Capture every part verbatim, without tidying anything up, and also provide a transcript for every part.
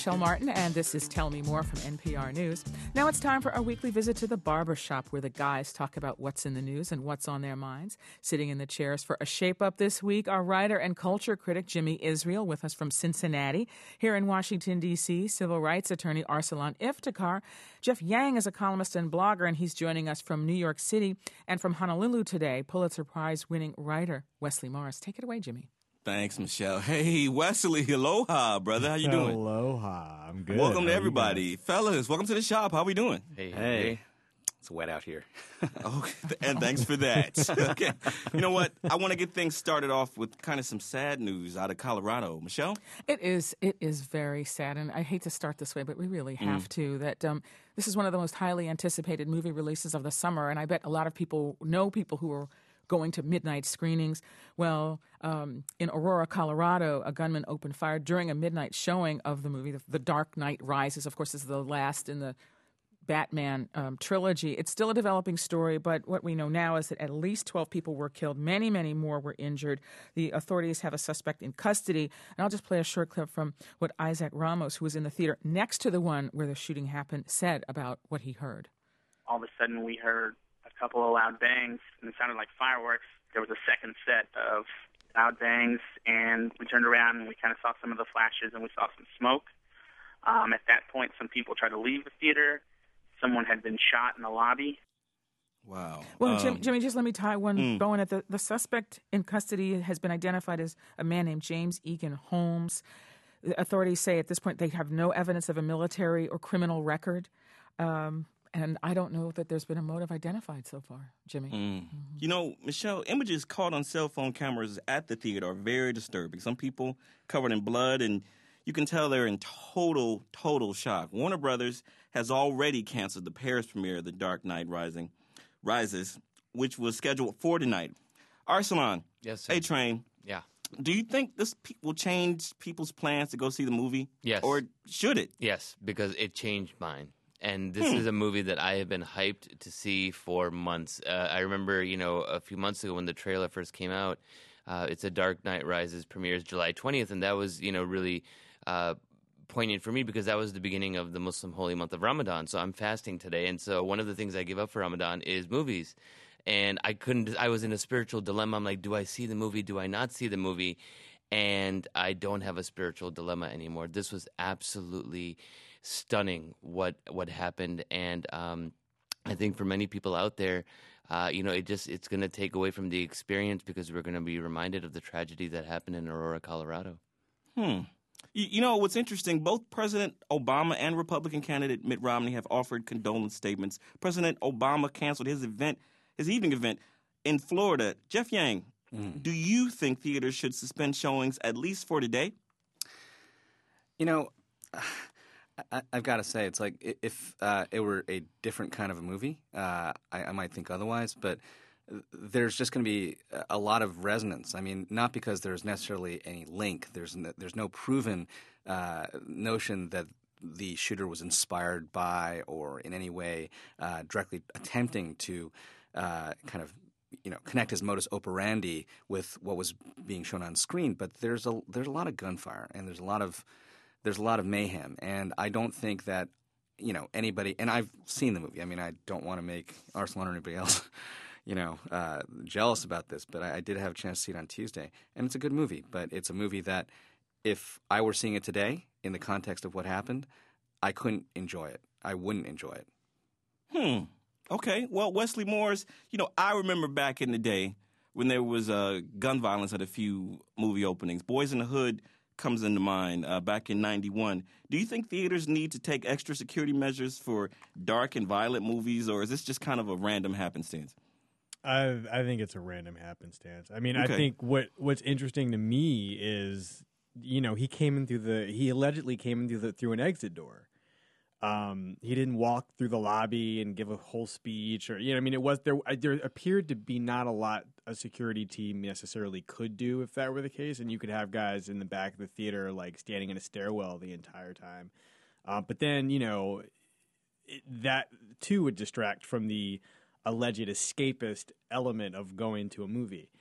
Michelle Martin, and this is Tell Me More from N P R News. Now it's time for our weekly visit to the barber shop, where the guys talk about what's in the news and what's on their minds. Sitting in the chairs for a shape-up this week, our writer and culture critic Jimmy Israel, with us from Cincinnati. Here in Washington, D C, civil rights attorney Arsalan Iftikhar. Jeff Yang is a columnist and blogger, and he's joining us from New York City. And from Honolulu today, Pulitzer Prize-winning writer Wesley Morris. Take it away, Jimmy. Thanks, Michelle. Hey, Wesley, aloha, brother. How you doing? Aloha. I'm good. Welcome How to everybody. Fellas, welcome to the shop. How we doing? Hey. Hey. It's wet out here. Okay, and thanks for that. Okay. You know what? I want to get things started off with kind of some sad news out of Colorado. Michelle? It is it is very sad, and I hate to start this way, but we really have mm. to, that um, this is one of the most highly anticipated movie releases of the summer, and I bet a lot of people know people who are going to midnight screenings. Well, um, in Aurora, Colorado, a gunman opened fire during a midnight showing of the movie, The, the Dark Knight Rises. Of course, this is the last in the Batman um, trilogy. It's still a developing story, but what we know now is that at least twelve people were killed. Many, many more were injured. The authorities have a suspect in custody. And I'll just play a short clip from what Isaac Ramos, who was in the theater next to the one where the shooting happened, said about what he heard. All of a sudden, we heard a couple of loud bangs, and it sounded like fireworks. There was a second set of loud bangs, and we turned around and we kind of saw some of the flashes, and we saw some smoke. Um, at that point, some people tried to leave the theater. Someone had been shot in the lobby. Wow. Well, um, Jim, Jimmy, just let me tie one mm. bow in it. The, the suspect in custody has been identified as a man named James Egan Holmes. The authorities say at this point they have no evidence of a military or criminal record. Um And I don't know that there's been a motive identified so far, Jimmy. Mm. Mm-hmm. You know, Michelle, images caught on cell phone cameras at the theater are very disturbing. Some people covered in blood, and you can tell they're in total, total shock. Warner Brothers has already canceled the Paris premiere of The Dark Knight Rising, Rises, which was scheduled for tonight. Arsalan, yes, sir. A-Train. Yeah. Do you think this pe- will change people's plans to go see the movie? Yes. Or should it? Yes, because it changed mine. And this Hmm. is a movie that I have been hyped to see for months. Uh, I remember, you know, a few months ago when the trailer first came out, uh, it's A Dark Knight Rises, premieres July twentieth, and that was, you know, really uh, poignant for me because that was the beginning of the Muslim holy month of Ramadan. So I'm fasting today, and so one of the things I give up for Ramadan is movies. And I couldn't, I was in a spiritual dilemma. I'm like, do I see the movie? Do I not see the movie? And I don't have a spiritual dilemma anymore. This was absolutely stunning what what happened, and um, I think for many people out there, uh, you know, it just it's going to take away from the experience because we're going to be reminded of the tragedy that happened in Aurora, Colorado. Hmm. You, you know, what's interesting, both President Obama and Republican candidate Mitt Romney have offered condolence statements. President Obama canceled his event, his evening event in Florida. Jeff Yang, mm. do you think theaters should suspend showings at least for today? You know, I, I've got to say, it's like if uh, it were a different kind of a movie, uh, I, I might think otherwise, but there's just going to be a lot of resonance. I mean, not because there's necessarily any link. There's no, there's no proven uh, notion that the shooter was inspired by or in any way uh, directly attempting to uh, kind of you know connect his modus operandi with what was being shown on screen. But there's a there's a lot of gunfire and there's a lot of there's a lot of mayhem, and I don't think that you know anybody. And I've seen the movie. I mean, I don't want to make Arsalan or anybody else. you know, uh, jealous about this, but I, I did have a chance to see it on Tuesday, and it's a good movie. But it's a movie that, if I were seeing it today in the context of what happened, I couldn't enjoy it. I wouldn't enjoy it. Hmm. Okay. Well, Wesley Morris, you know, I remember back in the day when there was uh, gun violence at a few movie openings. Boys in the Hood comes into mind uh, back in ninety-one. Do you think theaters need to take extra security measures for dark and violent movies, or is this just kind of a random happenstance? I I think it's a random happenstance. I mean, Okay. I think what what's interesting to me is, you know, he came in through the he allegedly came in through the through an exit door. Um, he didn't walk through the lobby and give a whole speech, or you know, I mean, it was there. There appeared to be not a lot a security team necessarily could do if that were the case, and you could have guys in the back of the theater like standing in a stairwell the entire time. Uh, but then, you know, it, that too would distract from the alleged escapist element of going to a movie.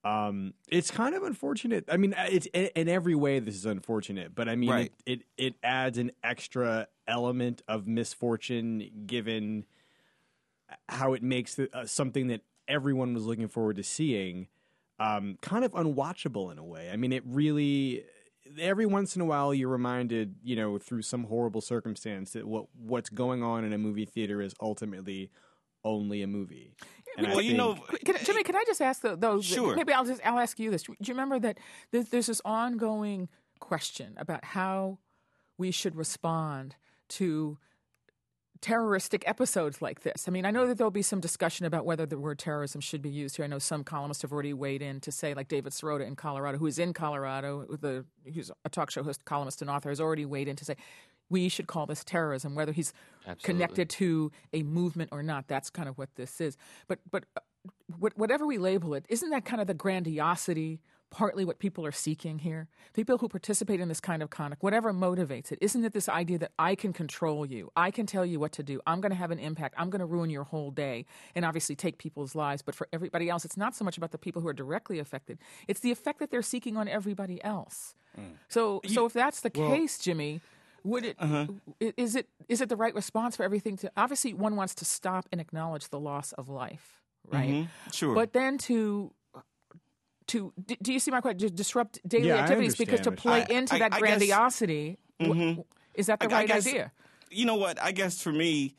Um, it's kind of unfortunate. I mean, it's in every way this is unfortunate, but I mean, Right. it, it it adds an extra element of misfortune given how it makes the, uh, something that everyone was looking forward to seeing um, kind of unwatchable in a way. I mean, it really. Every once in a while, you're reminded, you know, through some horrible circumstance that what what's going on in a movie theater is ultimately only a movie. And well, I you think- know, Can, Jimmy, can I just ask though? though Sure. Maybe I'll just I'll ask you this. Do you remember that there's, there's this ongoing question about how we should respond to terroristic episodes like this? I mean, I know that there'll be some discussion about whether the word terrorism should be used here. I know some columnists have already weighed in to say, like David Sirota in Colorado, who is in Colorado, the who's a talk show host, columnist, and author, has already weighed in to say we should call this terrorism, whether he's Absolutely. connected to a movement or not. That's kind of what this is. But but uh, what, whatever we label it, isn't that kind of the grandiosity? Partly what people are seeking here. People who participate in this kind of conduct, whatever motivates it, isn't it this idea that I can control you? I can tell you what to do. I'm going to have an impact. I'm going to ruin your whole day and obviously take people's lives. But for everybody else, it's not so much about the people who are directly affected. It's the effect that they're seeking on everybody else. So, so if that's the case, Jimmy, would it Uh-huh. i- is it is it the right response for everything to? Obviously, one wants to stop and acknowledge the loss of life, right? Mhm. Sure. But then to to d- do you see my question? To disrupt daily Yeah, I activities because to understand. play I- into I- that I guess- grandiosity w- is that the I- I right guess- idea? you know what? I guess for me,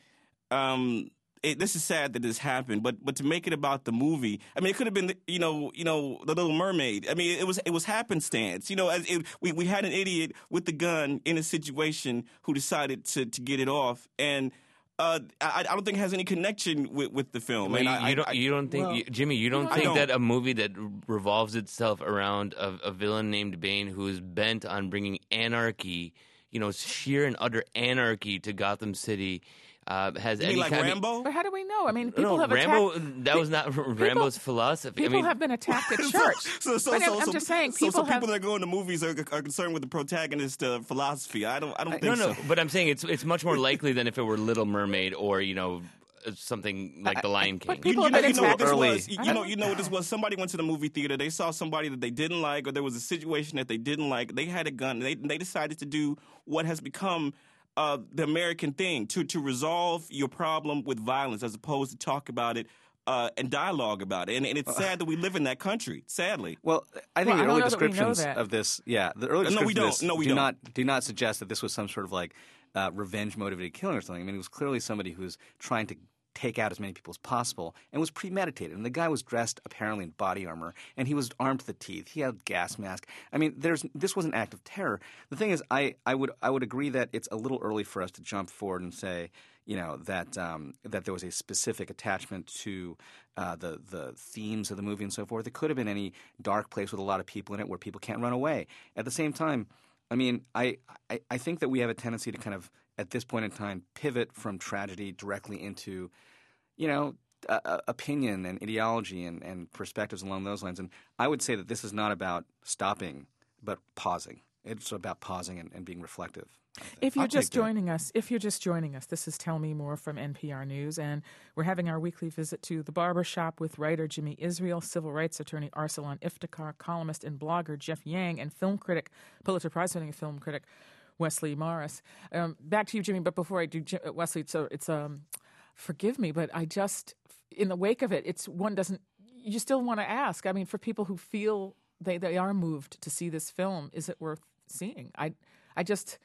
um, it, this is sad that this happened, but but to make it about the movie, I mean, it could have been, you know, you know, The Little Mermaid. I mean, it was it was happenstance. You know, as it, we we had an idiot with the gun in a situation who decided to to get it off, and uh, I, I don't think it has any connection with, with the film. Well, and you, I, you don't, I, you don't think, well, you- Jimmy, you don't I think don't. that a movie that revolves itself around a, a villain named Bane who is bent on bringing anarchy, you know, sheer and utter anarchy to Gotham City, uh, has you any mean like kind of- Rambo? But how do we know? I mean, people no, have Rambo. attacked. That was not Rambo's philosophy. People I mean, have been attacked at church. So, so, But so, I'm, I'm so- just saying, so, people so have. people that go into movies are, are concerned with the protagonist uh, philosophy. I don't, I don't think no, no. so. But I'm saying it's it's much more likely than if it were Little Mermaid or you know something like The Lion King. but people you, have know, been you know what this attacked. early. was. You, you know, you know what this was. Somebody went to the movie theater. They saw somebody that they didn't like, or there was a situation that they didn't like. They had a gun. They they decided to do what has become uh, the American thing to to resolve your problem with violence, as opposed to talk about it uh, and dialogue about it. And, and it's sad that we live in that country. Sadly. Well, I think Well, I the early don't know that we know descriptions that. of this, yeah, the early Uh, no, we descriptions of this don't. No, we do don't. not do not suggest that this was some sort of like uh, revenge motivated killing or something. I mean, it was clearly somebody who was trying to take out as many people as possible and was premeditated. And the guy was dressed apparently in body armor, and he was armed to the teeth. He had a gas mask. I mean, there's this was an act of terror. The thing is, I, I would I would agree that it's a little early for us to jump forward and say, you know, that um, that there was a specific attachment to uh, the the themes of the movie and so forth. It could have been any dark place with a lot of people in it where people can't run away. At the same time, I mean, I, I, I think that we have a tendency to kind of, at this point in time, pivot from tragedy directly into, you know, uh, uh, opinion and ideology and, and perspectives along those lines. And I would say that this is not about stopping, but pausing. It's about pausing and, and being reflective. If you're I'll just take that. joining us, if you're just joining us, this is Tell Me More from N P R News, and we're having our weekly visit to the barber shop with writer Jimmy Israel, civil rights attorney Arsalan Iftikhar, columnist and blogger Jeff Yang, and film critic, Pulitzer Prize-winning film critic Wesley Morris. Um, back to you, Jimmy. But before I do, Ji- Wesley, it's a, it's um, forgive me, but I just, in the wake of it, it's one doesn't. You still want to ask. I mean, for people who feel they they are moved to see this film, is it worth seeing? I I just.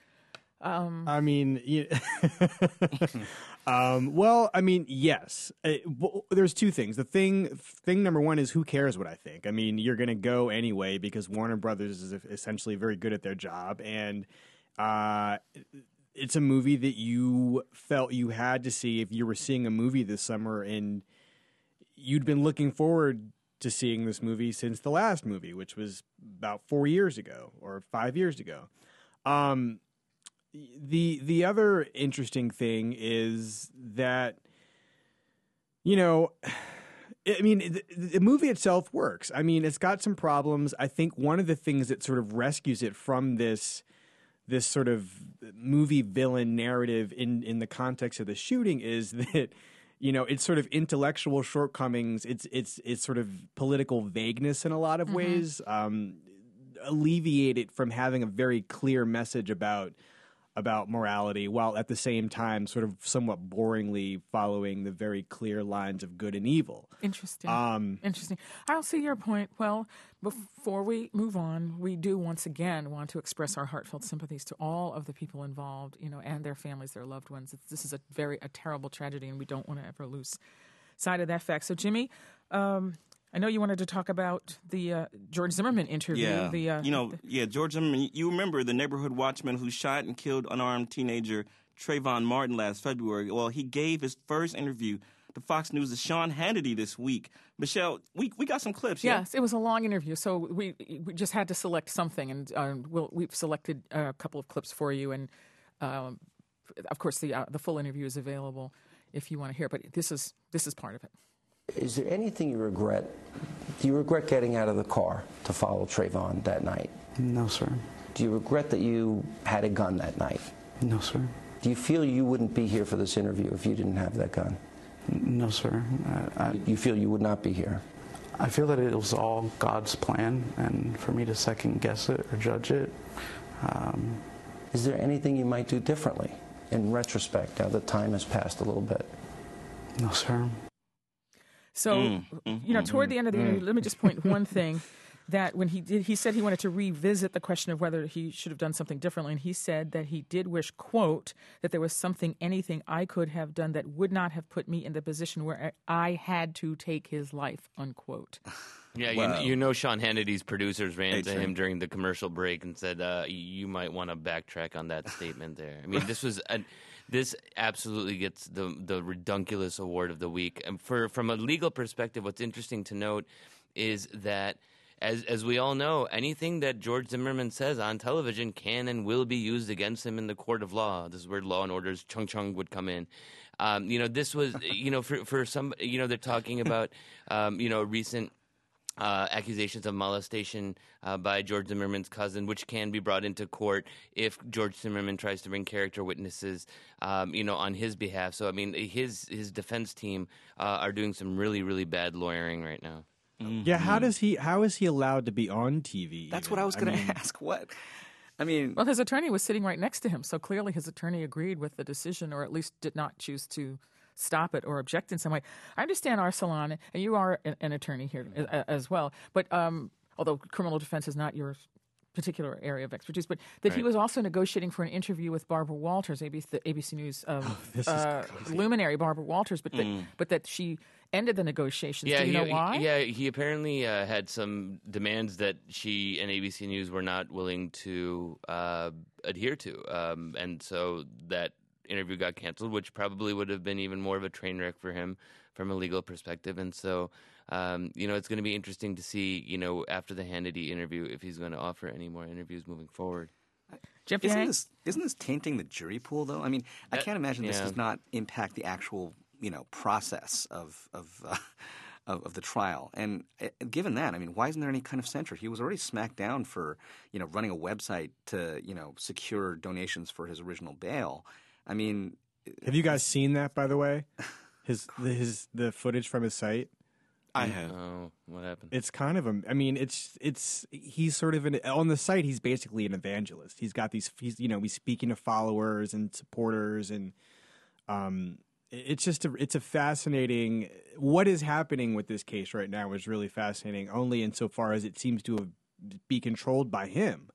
I mean, you um, well, I mean, yes. Uh, w- there's two things. The thing, thing number one is who cares what I think. I mean, you're going to go anyway because Warner Brothers is essentially very good at their job, and uh, it's a movie that you felt you had to see if you were seeing a movie this summer, and you'd been looking forward to seeing this movie since the last movie, which was about four years ago or five years ago. Um, The the other interesting thing is that, you know, I mean, the, the movie itself works. I mean, it's got some problems. I think one of the things that sort of rescues it from this this sort of movie villain narrative in, in the context of the shooting is that you know, it's sort of intellectual shortcomings. It's it's it's sort of political vagueness in a lot of mm-hmm. ways. Um, alleviate it from having a very clear message about about morality, while at the same time sort of somewhat boringly following the very clear lines of good and evil. Interesting. Um, Interesting. I'll see your point. Well, before we move on, we do once again want to express our heartfelt sympathies to all of the people involved, you know, and their families, their loved ones. It's, this is a very a terrible tragedy, and we don't want to ever lose sight of that fact. So, Jimmy, um, I know you wanted to talk about the uh, George Zimmerman interview. Yeah, the, uh, you know, the, yeah, George Zimmerman. You remember the neighborhood watchman who shot and killed unarmed teenager Trayvon Martin last February? Well, he gave his first interview to Fox News' Sean Hannity this week. Michelle, we we got some clips. Yeah? Yes, it was a long interview, so we we just had to select something, and uh, we'll, we've selected a couple of clips for you, and um, of course the uh, the full interview is available if you want to hear. But this is this is part of it. Is there anything you regret? Do you regret getting out of the car to follow Trayvon that night? No, sir. Do you regret that you had a gun that night? No, sir. Do you feel you wouldn't be here for this interview if you didn't have that gun? No, sir. I, I, you feel you would not be here? I feel that it was all God's plan, and for me to second guess it or judge it. Um, Is there anything you might do differently in retrospect now that time has passed a little bit? No, sir. So, mm, mm, you know, toward mm, the end of the mm. interview, let me just point one thing, that when he did, he said he wanted to revisit the question of whether he should have done something differently. And he said that he did wish, quote, that there was something, anything I could have done that would not have put me in the position where I had to take his life, unquote. Yeah, Wow. you, you know Sean Hannity's producers ran Hey, to Trey. him during the commercial break and said, uh, you might want to backtrack on that statement there. I mean, this was... A, This absolutely gets the the redunculous award of the week. And for from a legal perspective, what's interesting to note is that, as as we all know, anything that George Zimmerman says on television can and will be used against him in the court of law. This is where Law and Order's Chung Chung would come in. Um, you know, this was, you know, for for some, you know, they're talking about, um, you know, recent. Uh, accusations of molestation uh, by George Zimmerman's cousin, which can be brought into court if George Zimmerman tries to bring character witnesses, um, you know, on his behalf. So, I mean, his his defense team uh, are doing some really, really bad lawyering right now. Mm-hmm. Yeah, how does he? How is he allowed to be on T V? That's even? what I was going mean, to ask. What? I mean, Well, his attorney was sitting right next to him, so clearly his attorney agreed with the decision, or at least did not choose to stop it or object in some way. I understand, Arsalan, and you are an, an attorney here as, as well, but um, although criminal defense is not your particular area of expertise, but that Right. he was also negotiating for an interview with Barbara Walters, A B C, the A B C News um, Oh, this is uh, luminary Barbara Walters, but that, Mm. but that she ended the negotiations. Yeah, Do you he, know why? Yeah, he apparently uh, had some demands that she and A B C News were not willing to uh, adhere to, um, and so that interview got canceled, which probably would have been even more of a train wreck for him from a legal perspective. And so, um, you know, it's going to be interesting to see, you know, after the Hannity interview, if he's going to offer any more interviews moving forward. Jeff isn't Yang? this isn't this tainting the jury pool though? I mean, I That- can't imagine this yeah. does not impact the actual, you know, process of of. Uh, Of, of the trial. And uh, given that, I mean, why isn't there any kind of censure? He was already smacked down for, you know, running a website to, you know, secure donations for his original bail. I mean, Have you guys seen that, by the way? His the, his the footage from his site. I have. Oh, what happened? It's kind of a. I mean, it's it's he's sort of an on the site. He's basically an evangelist. He's got these. He's you know he's speaking to followers and supporters, and um, it's just a it's a fascinating. What is happening with this case right now is really fascinating. Only insofar as it seems to have, be controlled by him.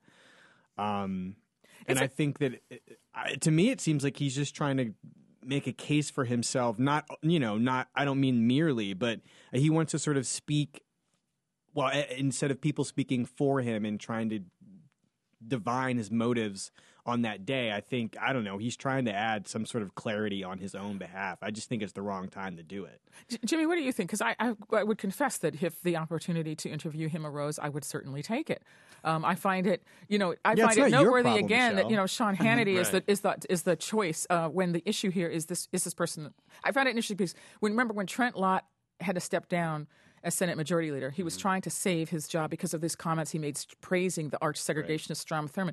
Um, and It's a- I think that it, I, to me it seems like he's just trying to make a case for himself. Not you know not I don't mean merely, but he wants to sort of speak. Well, a- instead of people speaking for him and trying to divine his motives on that day, I think, I don't know, he's trying to add some sort of clarity on his own behalf. I just think it's the wrong time to do it. J- Jimmy, what do you think? Because I, I, I would confess that if the opportunity to interview him arose, I would certainly take it. Um, I find it, you know, I Yeah, find it's it not your noteworthy problem, again that Michelle. you know Sean Hannity is the Right. is the is the choice uh, when the issue here is this is this person. I found it interesting because when remember when Trent Lott had to step down as Senate Majority Leader, he was trying to save his job because of these comments he made praising the arch segregationist Strom Thurmond.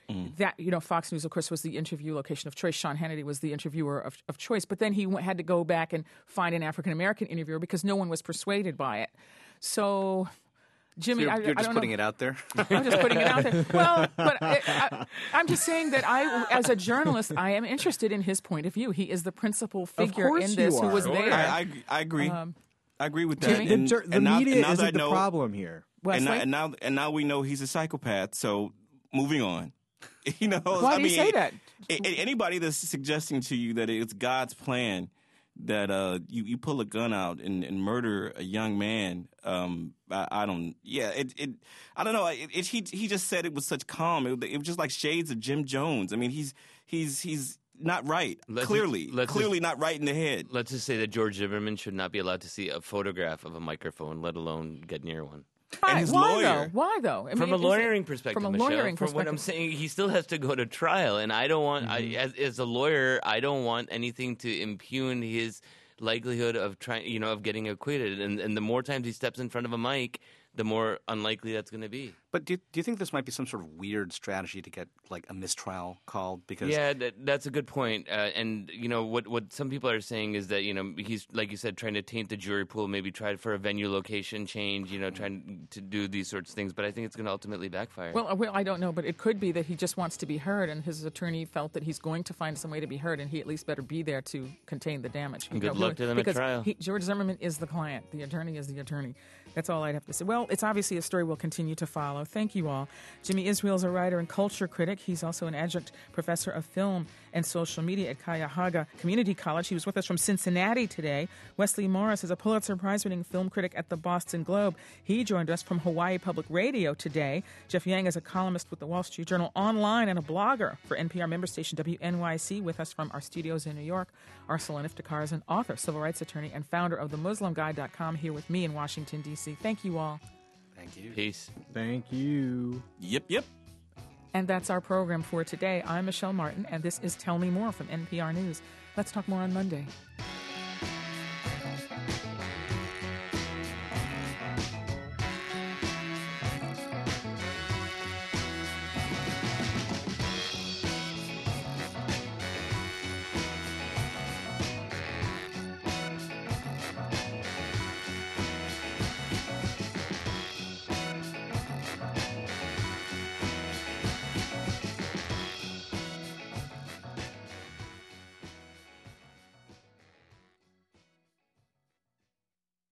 Mm. That, you know, Fox News, of course, was the interview location of choice. Sean Hannity was the interviewer of, of choice. But then he went, had to go back and find an African-American interviewer because no one was persuaded by it. So, Jimmy, So you're, I, you're I just don't putting know. it out there. I'm just putting it out there. Well, but I, I, I'm just saying that I, as a journalist, I am interested in his point of view. He is the principal figure course in you this who are. was Sure. there. I, I, I agree. Um, I agree with that. Jimmy? The, And, jur- the and now, media and now that isn't I know, the problem here. And now, Wesley? and now, and now we know he's a psychopath. So moving on. You know, Why I do mean, you say that? a- a- anybody that's suggesting to you that it's God's plan that uh, you you pull a gun out and, and murder a young man, um, I, I don't. Yeah, it, it I don't know. It, it, he he just said it with such calm. It, it was just like shades of Jim Jones. I mean, he's he's he's not right. Let's clearly, just- let's clearly just- not right in the head. Let's just say that George Zimmerman should not be allowed to see a photograph of a microphone, let alone get near one. Why, his why lawyer. though? Why though? I From mean, a is it- lawyering perspective, From a Michelle, lawyering from what I'm perspective. saying, he still has to go to trial, and I don't want, I, as, as a lawyer, I don't want anything to impugn his likelihood of trying, you know, of getting acquitted. And and the more times he steps in front of a mic, the more unlikely that's going to be. But do you, do you think this might be some sort of weird strategy to get like a mistrial called? Because Yeah, that, that's a good point. Uh, and you know what? What some people are saying is that you know he's like you said, trying to taint the jury pool. Maybe try for a venue location change. You know, trying to do these sorts of things. But I think it's going to ultimately backfire. Well, uh, well, I don't know, but it could be that he just wants to be heard, and his attorney felt that he's going to find some way to be heard, and he at least better be there to contain the damage. And good luck to them at because trial. He, George Zimmerman is the client. The attorney is the attorney. That's all I'd have to say. Well, it's obviously a story we'll continue to follow. Thank you all. Jimmy Israel's a writer and culture critic. He's also an adjunct professor of film and social media at Cuyahoga Community College. He was with us from Cincinnati today. Wesley Morris is a Pulitzer Prize-winning film critic at the Boston Globe. He joined us from Hawaii Public Radio today. Jeff Yang is a columnist with the Wall Street Journal online and a blogger for N P R member station W N Y C. With us from our studios in New York, Arsalan Iftikhar is an author, civil rights attorney, and founder of the Muslim Guide dot com here with me in Washington, D C. Thank you all. thank you. Peace. Thank you. Yep, yep. And that's our program for today. I'm Michelle Martin, and this is Tell Me More from N P R News. Let's talk more on Monday.